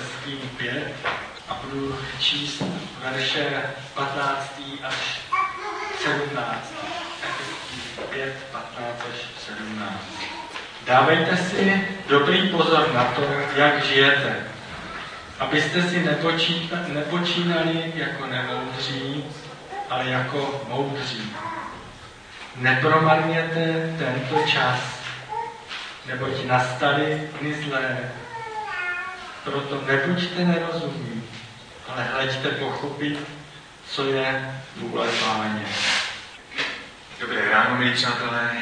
Efeským 5 a budu číst verše 15. až 17. Efeským 5, 15 až 17. Dávejte si dobrý pozor na to, jak žijete, abyste si nepočínali jako nemoudří, ale jako moudří. Nepromarněte tento čas, neboť nastaly dny zlé. Proto nebuďte nerozumní, ale hleďte pochopit, co je vůle Páně. Dobré ráno, milí přátelé.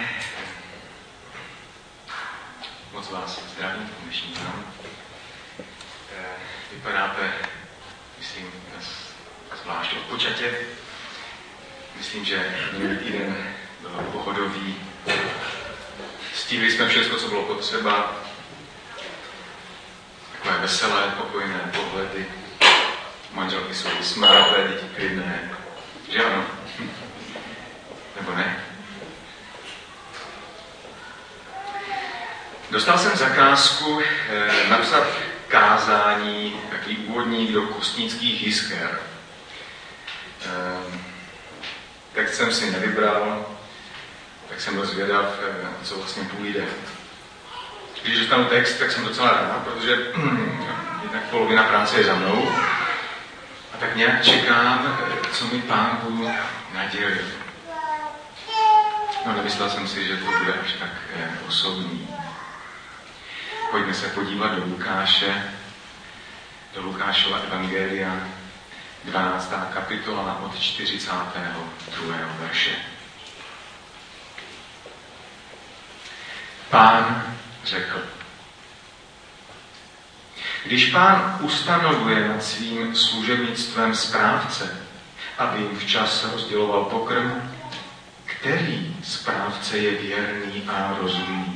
Moc vás zdravím v dnešní ráno. Vypadáte, myslím, zvlášť odpočatě. Myslím, že minulý týden byl pohodový. Stihli jsme všechno, co bylo potřeba. Takové veselé, pokojné pohledy. Manželky jsou vysmrátlé, děti klidné. Že ano? Nebo ne? Dostal jsem zakázku napsat kázání, takový úvodník do kostnických jisker. Text jsem si nevybral, tak jsem byl zvědav, co vlastně půjde. Když dostanu text, tak jsem docela rád, protože jednak polovina práce je za mnou a tak nějak čekám, co mi Pán Bůh nadělil. No, nemyslel jsem si, že to bude až tak osobní. Pojďme se podívat do Lukášova evangelia, 12. kapitola od 42. verše. Pán řekl: Když Pán ustanovuje nad svým služebnictvem správce, aby jim včas rozděloval pokrm, který správce je věrný a rozumný?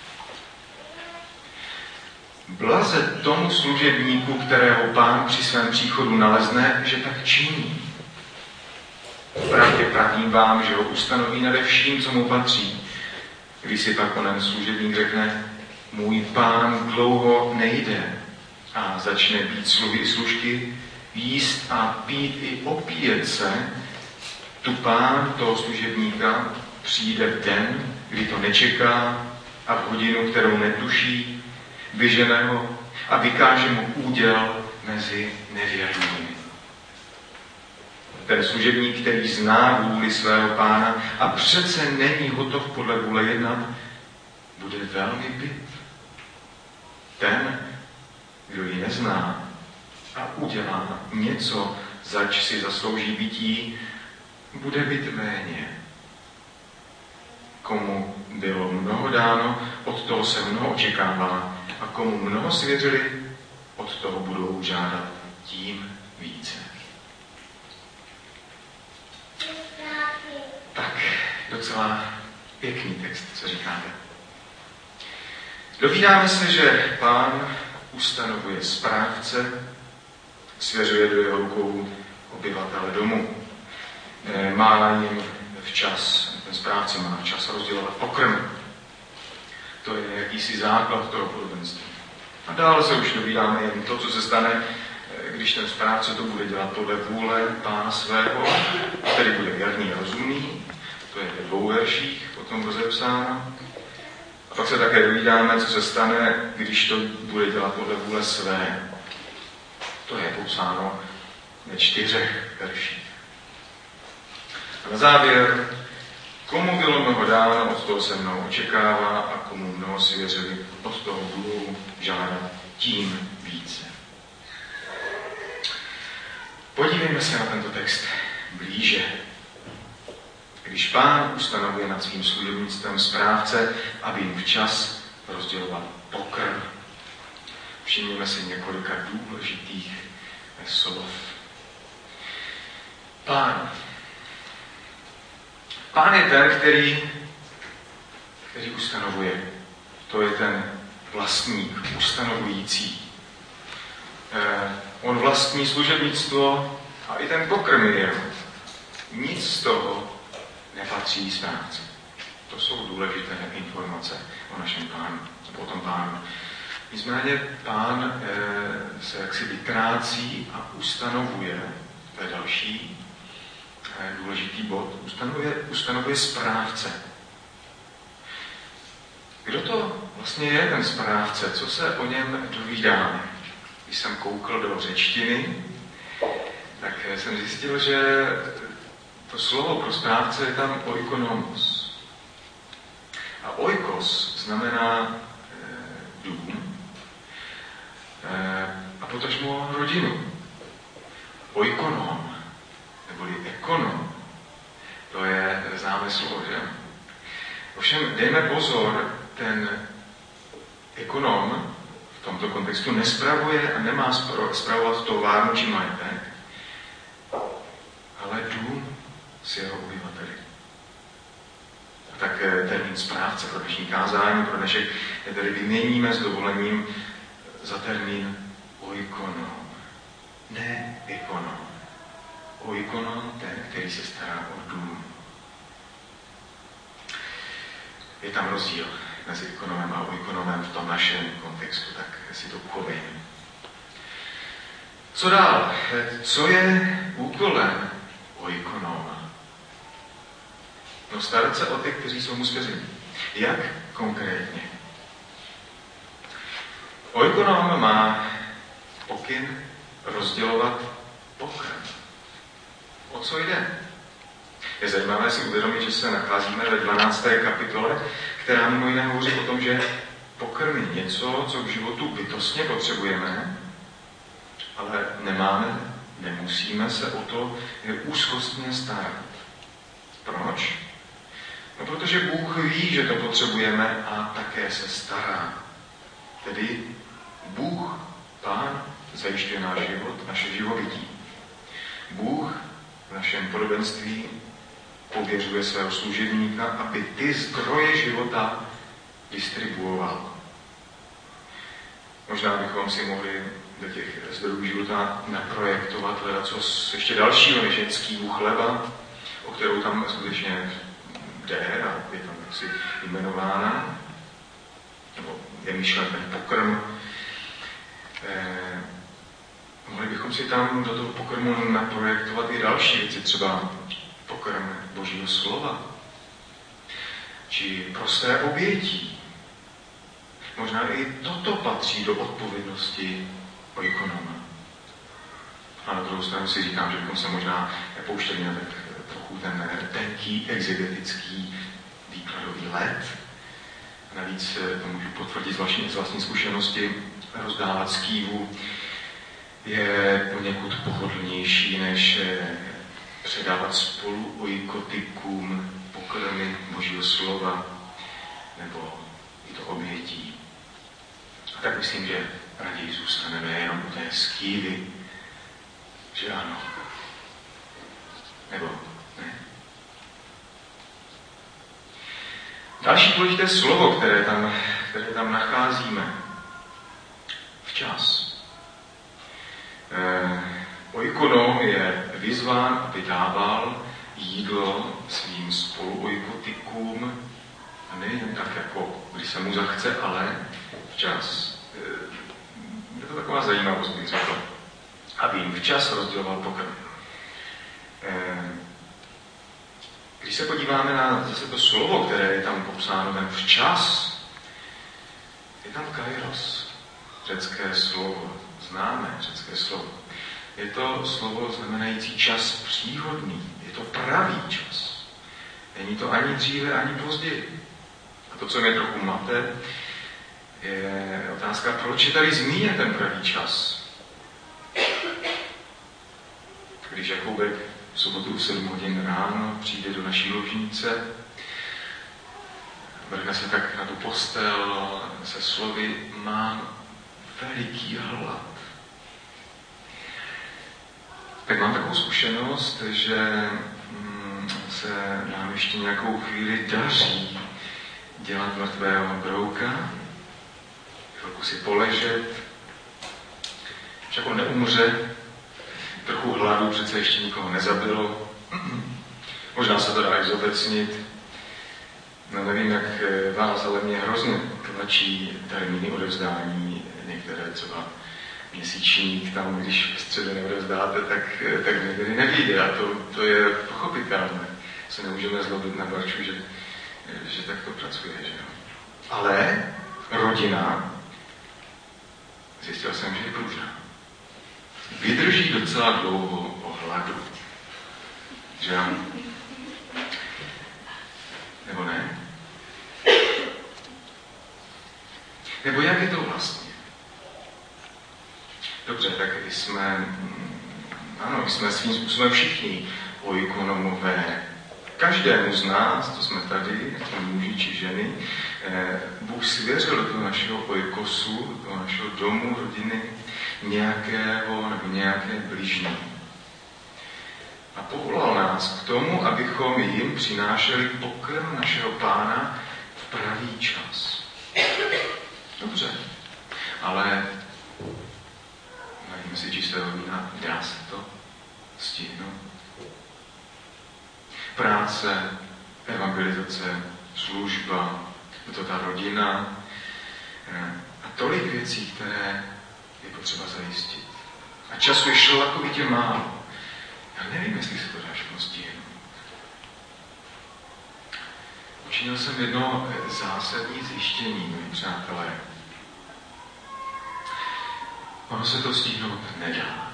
Blaze tomu služebníku, kterého Pán při svém příchodu nalezne, že tak činí. Pravdě pravím vám, že ho ustanoví nade vším, co mu patří. Když si pak onen služebník řekne: můj Pán dlouho nejde, a začne být sluhy i služky, jíst a pít i opíjet se, tu Pán toho služebníka přijde v den, kdy to nečeká, a v hodinu, kterou netuší, vyžene ho a vykáže mu úděl mezi nevěrnými. Ten služebník, který zná vůli svého Pána a přece není hotov podle vůle jednat, bude velmi bit. Ten, kdo ji nezná a udělá něco, zač si zaslouží bití, bude bit méně. Komu bylo mnoho dáno, od toho se mnoho očekává, a komu mnoho svěřili, od toho budou žádat tím více. Tak, docela pěkný text, co říkáte. Dovídáme se, že Pán ustanovuje správce, svěřuje do jeho rukou obyvatele domu. Má jim včas, ten správce má včas rozdělovat pokrm. To je jakýsi základ toho podobenství. A dále se už dovídáme jen to, co se stane, když ten správce to bude dělat podle vůle Pána svého, tedy bude věrný a rozumný. To je ve 2 verších potom rozepsáno. A pak se také dovídáme, co se stane, když to bude dělat podle vůle své. To je popsáno ve 4 verších. A na závěr: komu bylo mnoho dáno, od toho se mnoho očekává, a komu mnoho svěřili, od toho budou žádat tím více. Podívejme se na tento text blíže. Když Pán ustanovuje nad svým služebnictvem správce, aby jim včas rozděloval pokrm. Všimněme si několika důležitých slov. Pán je ten, který ustanovuje. To je ten vlastník, ustanovující. On vlastní služebnictvo a i ten pokrm je jeho. Nic z toho nepatří správci. To jsou důležité informace o našem Pánu, o tom Pánu. Nicméně Pán se jaksi vytrácí a ustanovuje, to je další důležitý bod, ustanovuje správce. Kdo to vlastně je ten správce? Co se o něm dovídáme? Když jsem koukl do řečtiny, tak jsem zjistil, že to slovo pro správce je tam oikonomos. A oikos znamená dům a potažmo rodinu. Oikonom, neboli ekonom, to je známé slovo, že? Ovšem dejme pozor, ten ekonom v tomto kontextu nespravuje a nemá spravovat továrnu či majetek, ale dům s jeho obyvateli. A tak termín správce pro dnešní kázání, pro dnešek, tedy vyměníme s dovolením za termín oikonom. Ne ekonom. Oikonom, ten, který se stará o dům. Je tam rozdíl mezi ekonomem a oikonomem v tom našem kontextu, tak si to uchovejme. Co dál? Co je úkolem oikonoma? No, starat se o ty, kteří jsou mu svěření. Jak konkrétně? Oikonom má pokyn rozdělovat pokrm. O co jde? Je zajímavé si uvědomit, že se nacházíme ve 12. kapitole, která mimo jiné hovoří o tom, že pokrm je něco, co k životu bytostně potřebujeme, ale nemáme, nemusíme se o to úzkostně starat. Proč? No, protože Bůh ví, že to potřebujeme a také se stará. Tedy Bůh, Pán, zajišťuje náš život, naše živobytí. Bůh v našem podobenství pověřuje svého služebníka, aby ty zdroje života distribuoval. Možná bychom si mohli do těch zdrojů života naprojektovat ledacos ještě dalšího než jen skývu chleba, o kterou tam skutečně jde a je tam taksi jmenována, nebo je myšlen ten pokrm. Mohli bychom si tam do toho pokrmu naprojektovat i další věci, třeba pokrm Božího slova, či prosté obětí. Možná i toto patří do odpovědnosti oikonoma. A na druhou stranu si říkám, že bychom se možná nepouštěli na tak trochu ten tenký, exegetický výkladový let. Navíc to můžu potvrdit z vlastní zkušenosti, rozdávat skývu je poněkud pohodlnější, než předávat spolu oikotikům pokrmy Božího slova nebo i to obětí. A tak myslím, že raději zůstaneme jenom u té skývy, že ano. Nebo ne. Další důležité slovo, které tam nacházíme. Včas. Oikonom je vyzván, aby dával jídlo svým spoluoikotikům, a nejen tak, jako když se mu zachce, ale včas. Je to taková zajímavost, bych řekl, aby jim včas rozděloval pokrm. Když se podíváme na zase to slovo, které je tam popsáno, ten včas, je tam kairos, řecké slovo, známé řecké slovo. Je to slovo znamenající čas příhodný, je to pravý čas. Není to ani dříve, ani později. A to, co mě trochu mate, je otázka, proč je tady zmíněn ten pravý čas. Když Jakubek v sobotu v 7 hodin ráno přijde do naší ložnice, vrhne se tak na tu postel se slovy: mám veliký hlad. Tak mám takovou zkušenost, že se nám ještě nějakou chvíli daří dělat mrtvého brouka, chvilku si poležet, však on neumře, trochu hladu přece ještě nikoho nezabilo, možná se to dá i zobecnit. No nevím, jak vás, ale mě hrozně tlačí termíny odevzdání, některé třeba měsíčník tam, když ve středu neodevzdáte, tak někdy nevíde. A to je pochopitelné. Se nemůžeme zlobit na Barču, že tak to pracuje. Že jo? Ale rodina, zjistil jsem, že je pružná. Vydrží docela dlouho o hladu. Že jo? Nebo ne? Nebo jak je to vlastně? Dobře, tak jsme svým způsobem všichni oikonomové. Každému z nás, to jsme tady, muži či ženy, Bůh svěřil do toho našeho oikosu, do toho našeho domu, rodiny, nějakého nebo nějaké bližní. A povolal nás k tomu, abychom jim přinášeli pokrm našeho Pána v pravý čas. Dobře, ale najíme si čistého vína, dá se to stihnout. Práce, evangelizace, služba, to ta rodina a tolik věcí, které je potřeba zajistit. A času je šlakovitě málo. Já nevím, jestli se to dá všechno stihnout. Učinil jsem jedno zásadní zjištění, milí přátelé. Ono se to stihnout nedá.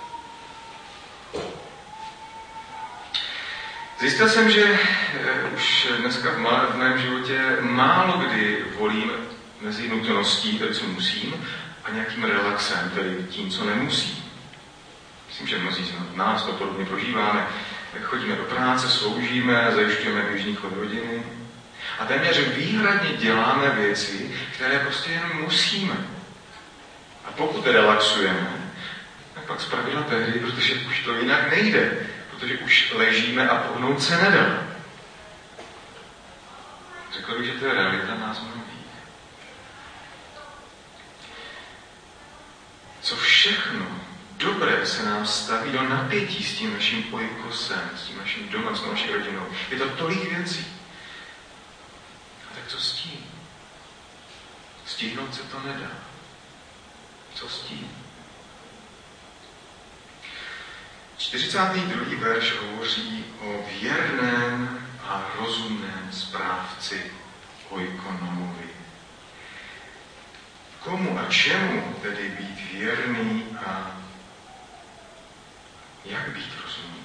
Zjistil jsem, že už dneska v mém životě málo kdy volím mezi nutností, tedy co musím, a nějakým relaxem, tedy tím, co nemusím. Myslím, že mnozí z nás to podobně prožíváme. Chodíme do práce, sloužíme, zajišťujeme běžný chod rodiny. A téměř výhradně děláme věci, které prostě jen musíme. A pokud relaxujeme, tak pak zpravidla tehdy, protože už to jinak nejde. Protože už ležíme a pohnout se nedá. Řekl bych, že to je realita nás mnohých. Co všechno dobré se nám staví do napětí s tím naším oikosem, s tím naším domem, s naší rodinou. Je to tolik věcí. A tak co s tím? Stihnout se to nedá. Co s tím? 42. verš hovoří o věrném a rozumném správci oikonomovi. Komu a čemu tedy být věrný a jak být rozumný?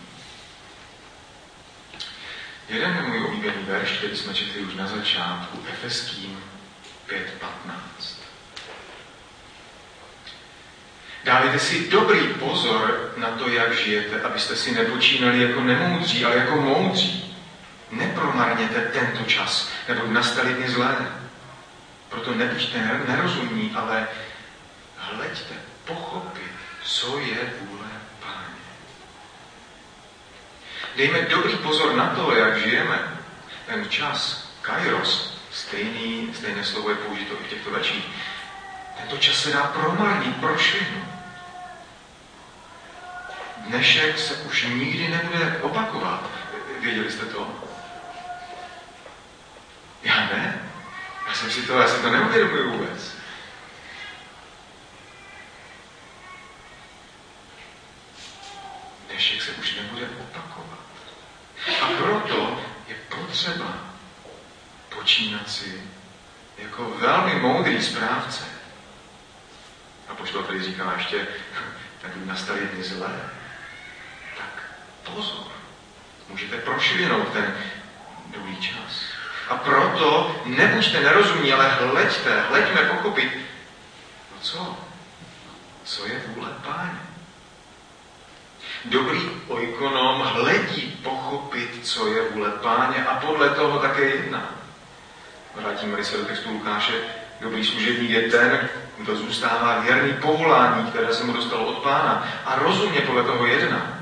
Jeden můj oblíbený verš, který jsme četli už na začátku, Efeským 5:15. Dávajte si dobrý pozor na to, jak žijete, abyste si nepočínali jako nemoudří, ale jako moudří. Nepromarněte tento čas, nebo nastaly dny zlé. Proto nebuďte nerozumní, ale hleďte, pochopit, co je vůle Páně. Dejme dobrý pozor na to, jak žijeme. Ten čas, kairos, stejné slovo je použito i v těchto verších. Tento čas se dá promarnit, prošvihnout. Dnešek se už nikdy nebude opakovat. Věděli jste to? Já ne. Já si to neuvědomuji vůbec. Dnešek se už nebude opakovat. A proto je potřeba počínat si jako velmi moudrý správce. A apoštol tady říká ještě, tak nastaly dny zlé. Tak pozor, můžete prošvihnout ten dobrý čas. A proto nebuďte nerozumní, ale hleďme pochopit, no co je vůle Páně. Dobrý oikonom hledí pochopit, co je vůle Páně a podle toho také jedná. Vrátíme se do textu Lukáše. Dobrý služebník je ten, kdo zůstává věrný povolání, které se mu dostalo od Pána a rozumně podle toho jedná.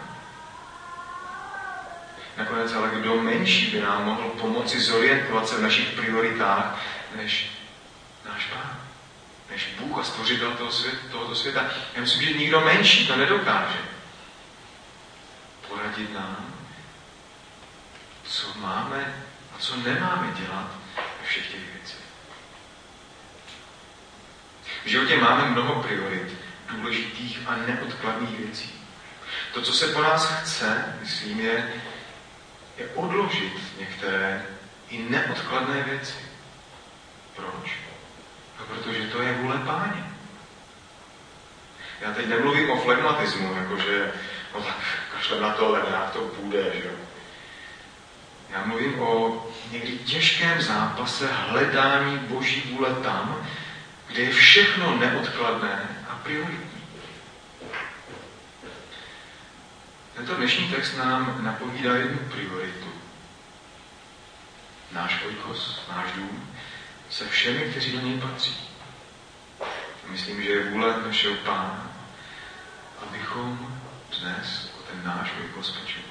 Nakonec ale kdo menší by nám mohl pomoci zorientovat se v našich prioritách než náš Pán, než Bůh a stvořitel tohoto světa. Já myslím, že nikdo menší to nedokáže poradit nám, co máme a co nemáme dělat ve všech těch věcech. V životě máme mnoho priorit důležitých a neodkladných věcí. To, co se po nás chce, myslím, je odložit některé i neodkladné věci. Proč? No, protože to je vůle Páně. Já teď nemluvím o flegmatismu, jakože no tak kašle na to, tak nějak to bude, že jo. Já mluvím o někdy těžkém zápase hledání Boží vůle tam, kde je všechno neodkladné a prioritní. Tento dnešní text nám napovídá jednu prioritu. Náš oikos, náš dům, se všemi, kteří do něj patří. Myslím, že je vůle našeho Pána, abychom dnes o ten náš oikos pečovali.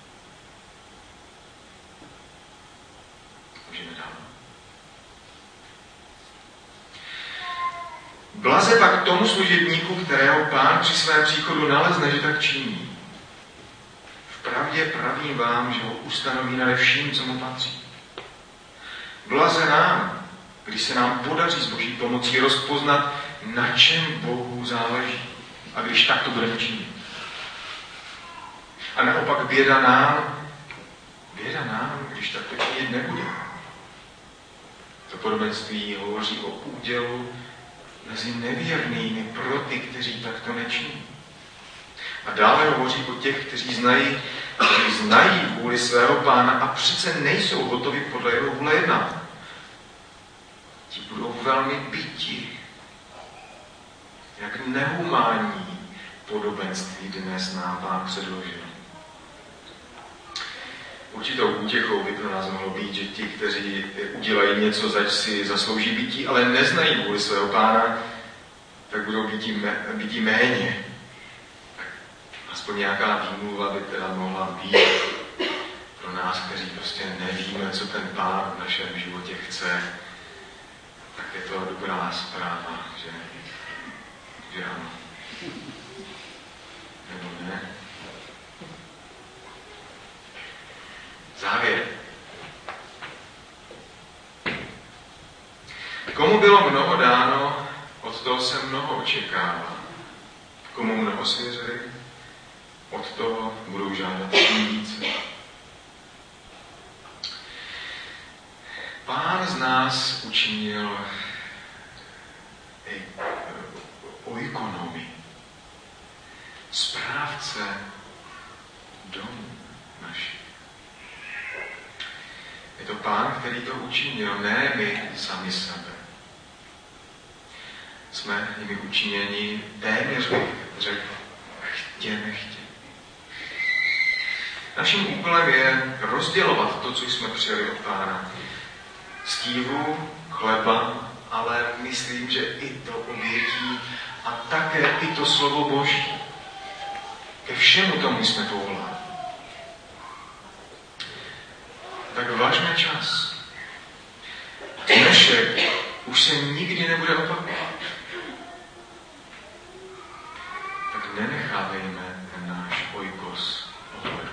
Můžeme dál. Blaze pak tomu služebníku, kterého Pán při svém příchodu nalezne, že tak činí. Vpravdě pravím vám, že ho ustanoví nade vším, co mu patří. Blaze nám, když se nám podaří s Boží pomocí rozpoznat, na čem Bohu záleží. A když tak to budeme činit. A naopak běda nám, když tak to činit nebude. To podobenství hovoří o údělu mezi nevěrnými pro ty, kteří takto nečiní. A dále hovoří o těch, kteří znají vůli svého Pána a přece nejsou hotovi podle jeho vůle jednat. Ti budou velmi biti. Jak nehumánní podobenství dnes nám Pán předložil. Určitou útěchou by pro nás mohlo být, že ti, kteří udělají něco, zač si zaslouží bytí, ale neznají vůli svého Pána, tak budou bytí méně. Aspoň nějaká výmluva by teda mohla být pro nás, kteří prostě nevíme, co ten Pán v našem životě chce, tak je to dobrá zpráva, že ano. Nebo ne? Závěr. Komu bylo mnoho dáno, od toho se mnoho očekává. Komu mnoho svěřili, od toho budou žádat tím více. Pán z nás učinil oikonomy, správce domů našich. Je to Pán, který to učinil, ne my sami sebe. Jsme jimi učiněni téměř bych řekl, chtě nechtě. Naším úkolem je rozdělovat to, co jsme přijali od Pána. Stívu, chleba, ale myslím, že i to obětí a také i to slovo Boží. Ke všemu tomu jsme povoláni. Tak važme čas. Dnešek už se nikdy nebude opakovat. Tak nenechávejme náš oikos ohledu.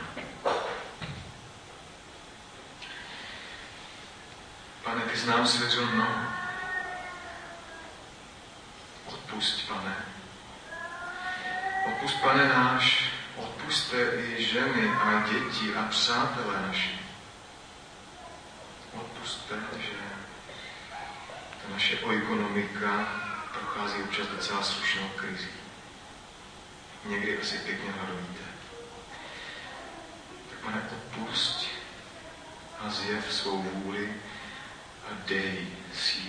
Pane, ty jsi nám svěřil mnoho. Odpusť, Pane. Odpusť, Pane náš. Odpusťte i ženy a děti a přátelé naši. Odpusťte, že ta naše oikonomika prochází občas docela slušnou krizi. Někdy asi pěkně hladovíte. Tak, Pane, odpusť a zjev svou vůli a dej sílu.